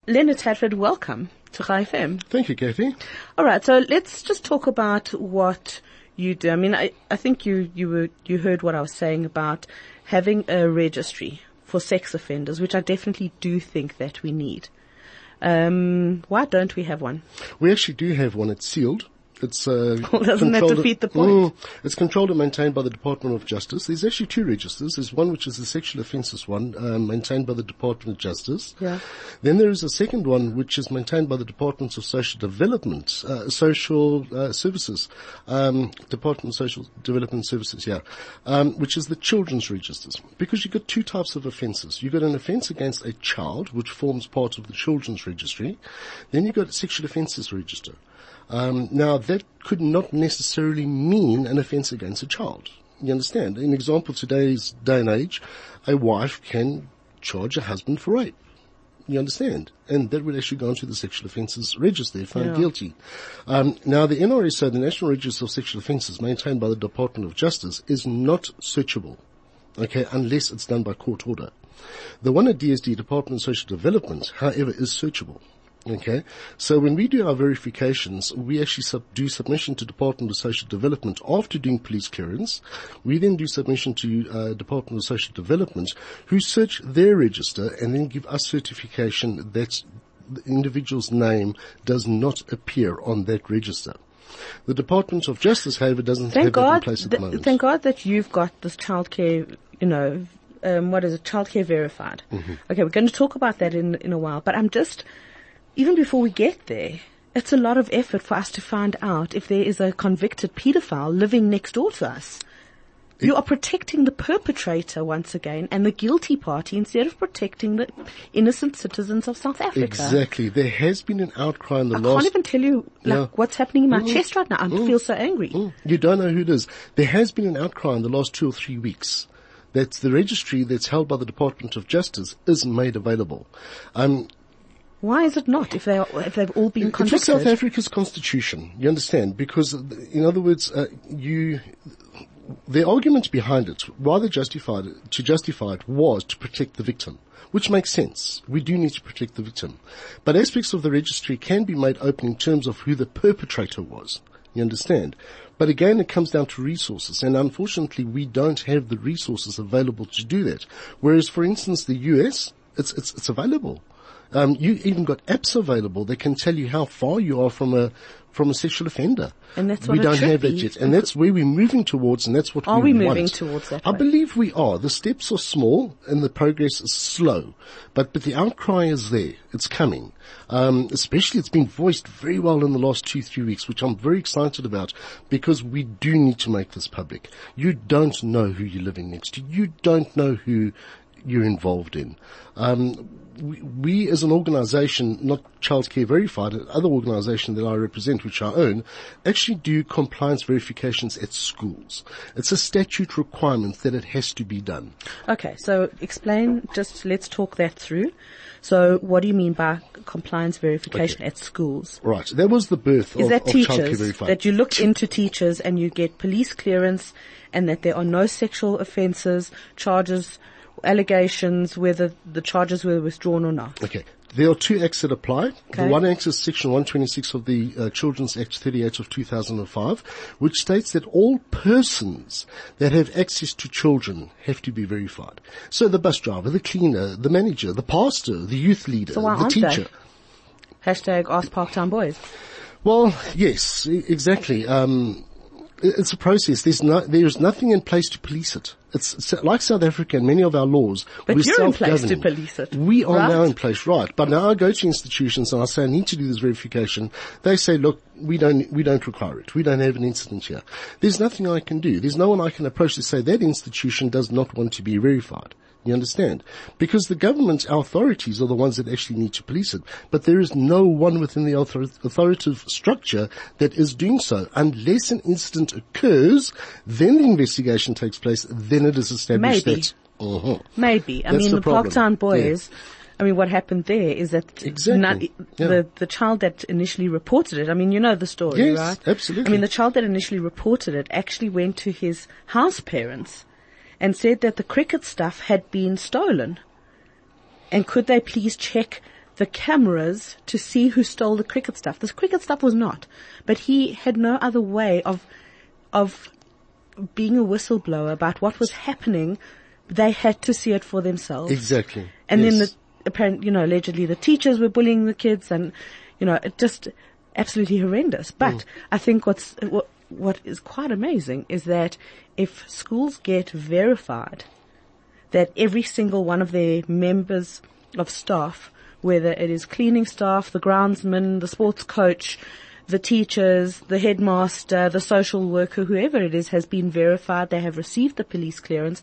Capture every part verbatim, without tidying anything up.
Leonard Tadford, welcome to Chai F M. Thank you, Kathy. All right, so let's just talk about what you do. I mean, I, I think you, you were, you heard what I was saying about having a registry for sex offenders, which I definitely do think that we need. Um, why don't we have one? We actually do have one. It's sealed. It's uh, well, doesn't that defeat the point? Mm, it's controlled and maintained by the Department of Justice. There's actually two registers. There's one which is the sexual offences one, um, maintained by the Department of Justice. Yeah. Then there is a second one which is maintained by the Department of Social Development, uh, Social uh, Services, um, Department of Social Development Services, yeah, um, which is the children's registers. Because you've got two types of offences. You've got an offence against a child, which forms part of the children's registry. Then you've got a sexual offences register. Um, now, that could not necessarily mean an offence against a child. You understand? In example, today's day and age, a wife can charge a husband for rape. You understand? And that would actually go into the sexual offences register if found yeah. guilty. Um, now, the N R S O, the National Register of Sexual Offences, maintained by the Department of Justice, is not searchable, okay, unless it's done by court order. The one at D S D, Department of Social Development, however, is searchable. Okay, so when we do our verifications, we actually sub- do submission to Department of Social Development after doing police clearance. We then do submission to uh, Department of Social Development, who search their register and then give us certification that the individual's name does not appear on that register. The Department of Justice, however, doesn't thank have God, that in place at th- the moment. Thank God that you've got this childcare, you know, um, what is it, childcare verified. Mm-hmm. Okay, we're going to talk about that in in a while, but I'm just... Even before we get there, it's a lot of effort for us to find out if there is a convicted pedophile living next door to us. You are protecting the perpetrator once again and the guilty party instead of protecting the innocent citizens of South Africa. Exactly. There has been an outcry in the I last... I can't even tell you like yeah. what's happening in my mm. chest right now. I mm. feel so angry. Mm. You don't know who it is. There has been an outcry in the last two or three weeks that the registry that's held by the Department of Justice is made available. Um, Why is it not if they are, if they've all been convicted? It's South Africa's constitution, you understand? Because, in other words, uh, you, the argument behind it, rather justified, to justify it was to protect the victim, which makes sense. We do need to protect the victim. But aspects of the registry can be made open in terms of who the perpetrator was. You understand? But again, it comes down to resources, and unfortunately, we don't have the resources available to do that. Whereas, for instance, the U S, it's, it's, it's available. Um, you even got apps available that can tell you how far you are from a from a sexual offender. And that's what we it don't should have that be. yet, and that's where we're moving towards, and that's what are we, we want. moving towards that? I way? believe we are. The steps are small, and the progress is slow, but but the outcry is there. It's coming. Um, especially, it's been voiced very well in the last two three weeks, which I'm very excited about, because we do need to make this public. You don't know who you're living next to. You don't know who you're involved in. Um, we, we as an organization, not Childcare Verified, other organization that I represent, which I own, actually do compliance verifications at schools. It's a statute requirement that it has to be done. Okay, so explain, just let's talk that through. So what do you mean by compliance verification okay. at schools? Right, that was the birth Is of, that of teachers, Childcare Verified. that you look into teachers and you get police clearance and that there are no sexual offences, charges, allegations, whether the charges were withdrawn or not? Okay. There are two acts that apply. Okay. The one act is Section one twenty-six of the uh, Children's Act thirty-eight of two thousand five, which states that all persons that have access to children have to be verified. So the bus driver, the cleaner, the manager, the pastor, the youth leader, so why the aren't teacher. They? Hashtag Ask Parktown Boys. Well, yes, exactly. Um, it's a process. There's no, there's nothing in place to police it. It's, it's like South Africa and many of our laws. But we're you're in place to self-governing. police it. We are right? now in place, right. But now I go to institutions and I say I need to do this verification. They say, look, we don't, we don't require it. We don't have an incident here. There's nothing I can do. There's no one I can approach to say that institution does not want to be verified. You understand? Because the government, our authorities are the ones that actually need to police it. But there is no one within the author- authoritative structure that is doing so. Unless an incident occurs, then the investigation takes place, then it is established Maybe. that... Uh-huh. Maybe. I That's mean, the the, problem. Parktown Boys, Yeah. I mean, what happened there is that Exactly. not, Yeah. the, the child that initially reported it, I mean, you know the story, Yes, right? absolutely. I mean, the child that initially reported it actually went to his house parents and said that the cricket stuff had been stolen. And could they please check the cameras to see who stole the cricket stuff. This cricket stuff was not, but he had no other way of, of being a whistleblower about what was happening. They had to see it for themselves. Exactly. And yes. then the, apparently, you know, allegedly the teachers were bullying the kids and, you know, it just absolutely horrendous. But mm. I think what's, what, what is quite amazing is that if schools get verified that every single one of their members of staff, whether it is cleaning staff, the groundsman, the sports coach, the teachers, the headmaster, the social worker, whoever it is, has been verified, they have received the police clearance,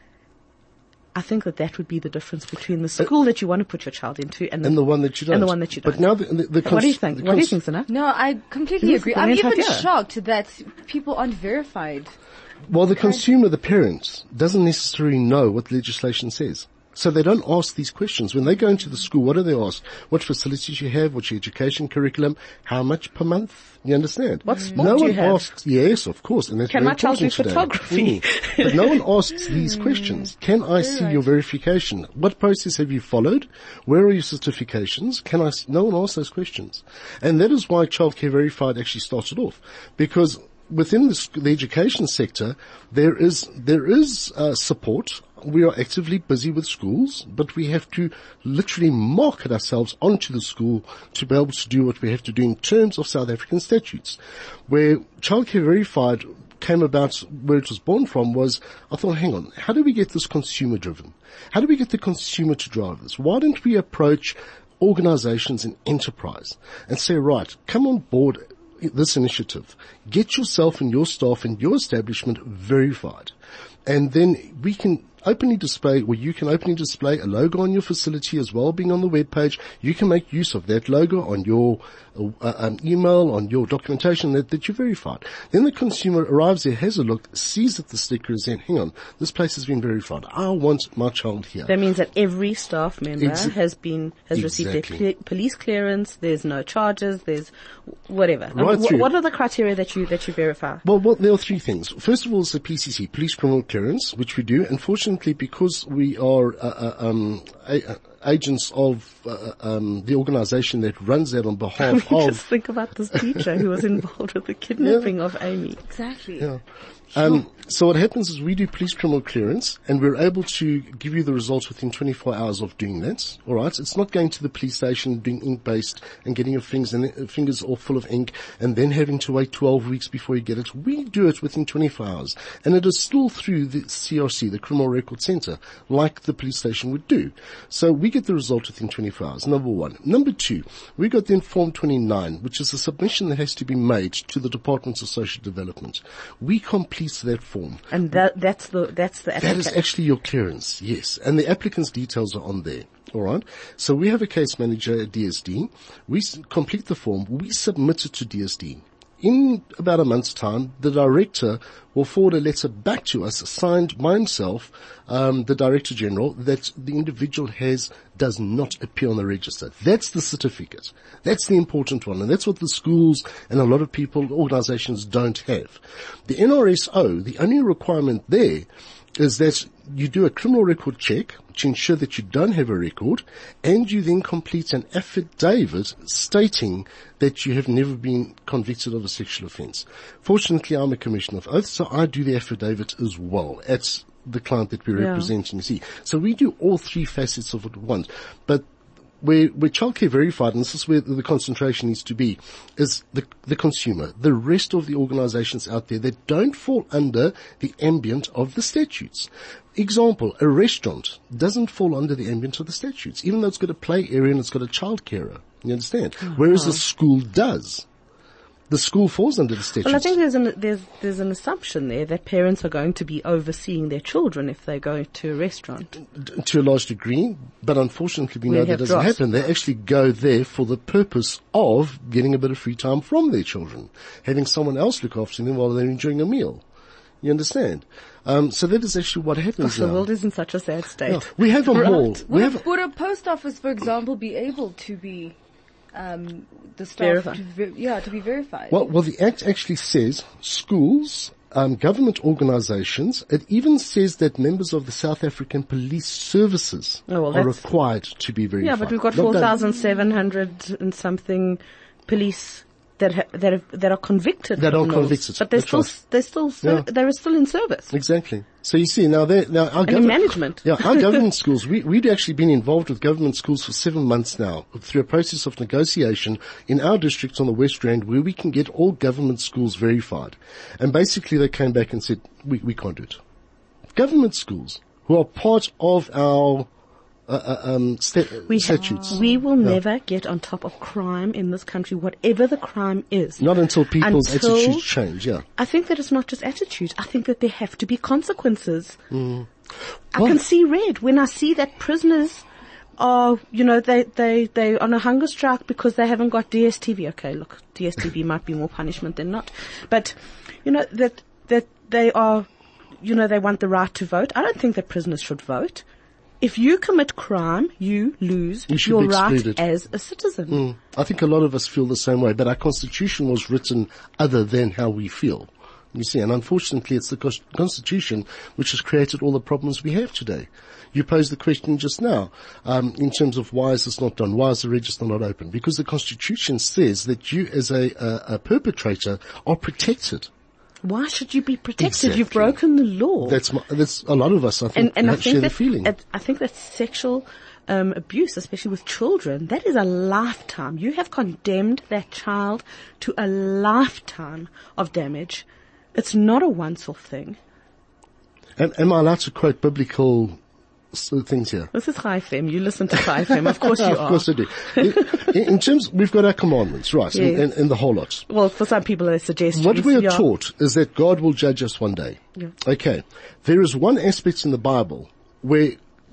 I think that that would be the difference between the school uh, that you want to put your child into and the, and the one that you don't. And the one that you don't. But now the, the, the cons- what do you think? What do you think, Sana? No, I completely Yes, agree. I'm even idea. shocked that people aren't verified. Well, the consumer, the parent, doesn't necessarily know what the legislation says. So they don't ask these questions. When they go into the school, what do they ask? What facilities you have? What's your education curriculum? How much per month? You understand? What sport no do one you have? asks, yes, of course. And that's Can very my child do important today. photography? Mm. But no one asks these questions. Can I see right. your verification? What process have you followed? Where are your certifications? Can I, s- no one asks those questions. And that is why Childcare Verified actually started off. Because within the, the education sector, there is, there is, uh, support. We are actively busy with schools, but we have to literally market ourselves onto the school to be able to do what we have to do in terms of South African statutes. Where Childcare Verified came about, where it was born from was, I thought, hang on, how do we get this consumer driven? How do we get the consumer to drive this? Why don't we approach organizations in enterprise and say, right, come on board this initiative. Get yourself and your staff and your establishment verified. And then we can openly display, or you can openly display a logo on your facility as well, being on the web page. You can make use of that logo on your uh, um, email, on your documentation that, that you verified. Then the consumer arrives there, has a look, sees that the sticker is in, hang on, this place has been verified. I want my child here. That means that every staff member Exa- has been, has received exactly. their cle- police clearance, there's no charges, there's whatever. Right um, through. wh- what are the criteria that you, that you verify? Well, well, there are three things. First of all, is the P C C, Police Criminal Clearance, which we do. Unfortunately, because we are uh, uh, um, a, uh, agents of uh, um, the organisation that runs that on behalf I mean, of. just think about this teacher who was involved with the kidnapping yeah. of Amy. Exactly. Yeah. Um, so what happens is we do police criminal clearance, and we're able to give you the results within twenty-four hours of doing that. All right, it's not going to the police station, doing ink-based, and getting your fingers and fingers all full of ink, and then having to wait twelve weeks before you get it. We do it within twenty-four hours, and it is still through the C R C, the Criminal Record Centre, like the police station would do. So we get the result within twenty-four hours. Number one. Number two, we got then Form twenty-nine, which is a submission that has to be made to the Department of Social Development. We complete that form. And that, that's the, that's the That applicant. is actually your clearance, yes. And the applicant's details are on there. Alright. So we have a case manager at D S D. We s- complete the form. We submit it to D S D. In about a month's time, the director will forward a letter back to us, signed by himself, um, the Director General, that the individual has, does not appear on the register. That's the certificate. That's the important one. And that's what the schools and a lot of people, organizations don't have. The N R S O, the only requirement there is that you do a criminal record check to ensure that you don't have a record, and you then complete an affidavit stating that you have never been convicted of a sexual offence. Fortunately, I'm a Commissioner of Oath, so I do the affidavit as well at the client that we're Yeah. representing. See, so we do all three facets of it at once. But where, where Childcare Verified, and this is where the concentration needs to be, is the, the consumer, the rest of the organizations out there that don't fall under the ambient of the statutes. Example, a restaurant doesn't fall under the ambient of the statutes, even though it's got a play area and it's got a childcarer. You understand? Oh, Whereas wow. a school does. The school falls under the statutes. Well, I think there's an, there's, there's an assumption there that parents are going to be overseeing their children if they go to a restaurant. To a large degree, but unfortunately we We know that have doesn't drops. happen. They actually go there for the purpose of getting a bit of free time from their children, having someone else look after them while they're enjoying a meal. You understand? Um, so that is actually what happens Gosh, the now. world is in such a sad state. Yeah. We have a Right. mall. We Would, have a, would a post office, for example, be able to be um, the staff Verified. to ver- yeah to be verified? Well, well, the Act actually says schools um, government organizations. It even says that members of the South African Police Services Oh, well, are that's- required to be verified. Yeah, but we've got Not four done. thousand seven hundred and something police that ha- that have, that are convicted. That are criminals, convicted, but they're that's still right. they're still Yeah. they're still in service Exactly. So you see, now they now our and in government, management. yeah, our government schools, we, we'd actually been involved with government schools for seven months now through a process of negotiation in our district on the West Rand where we can get all government schools verified. And basically they came back and said, we, we can't do it. Government schools who are part of our uh, uh, um, sta- We, statutes. we will never get on top of crime in this country, whatever the crime is. Not until people's Until- attitudes change, yeah. I think that it's not just attitude. I think that there have to be consequences. I Well- can see red when I see that prisoners are, you know, they, they, they on a hunger strike because they haven't got D S T V. Okay, look, D S T V might be more punishment than not. But, you know, that, that they are, you know, they want the right to vote. I don't think that prisoners should vote. If you commit crime, you lose You should your be right excluded. as a citizen. Mm. I think a lot of us feel the same way, but our constitution was written other than how we feel. You see, and unfortunately it's the cons- constitution which has created all the problems we have today. You posed the question just now, um, in terms of why is this not done? Why is the register not open? Because the constitution says that you as a, a, a perpetrator are protected. Why should you be protected? Exactly. You've broken the law. That's my, that's a lot of us, I think, and, and I have share think the that feeling. it- I think that sexual um, abuse, especially with children, that is a lifetime. You have condemned that child to a lifetime of damage. It's not a once-off thing. Am, am I allowed to quote biblical s- things here? This is Chai F M. You listen to Chai F M. Of course you of are. course I do. In, in terms, we've got our commandments, right, Yes. and, and, and the whole lot. Well, for some people, they suggest What we are yeah. taught is that God will judge us one day. Yeah. Okay. There is one aspect in the Bible where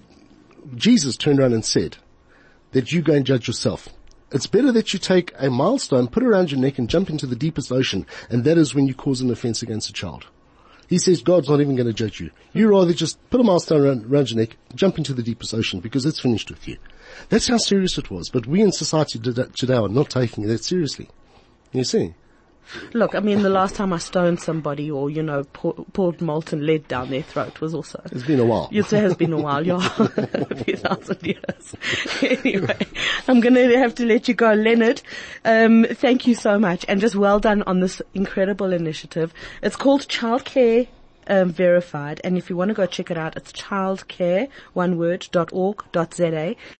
Jesus turned around and said that you go and judge yourself. It's better that you take a milestone, put it around your neck and jump into the deepest ocean, and that is when you cause an offense against a child. He says God's not even going to judge you. You rather just put a milestone around, around your neck, jump into the deepest ocean because it's finished with you. That's how serious it was. But we in society today are not taking it that seriously. You see? Look, I mean, the last time I stoned somebody or, you know, pour, poured molten lead down their throat was also... It's been a while. Yes, it has been a while, yeah. A few thousand years. Anyway, I'm going to have to let you go, Leonard. Um, thank you so much, and just well done on this incredible initiative. It's called Childcare um, Verified, and if you want to go check it out, it's childcare, one word, dot org, dot za.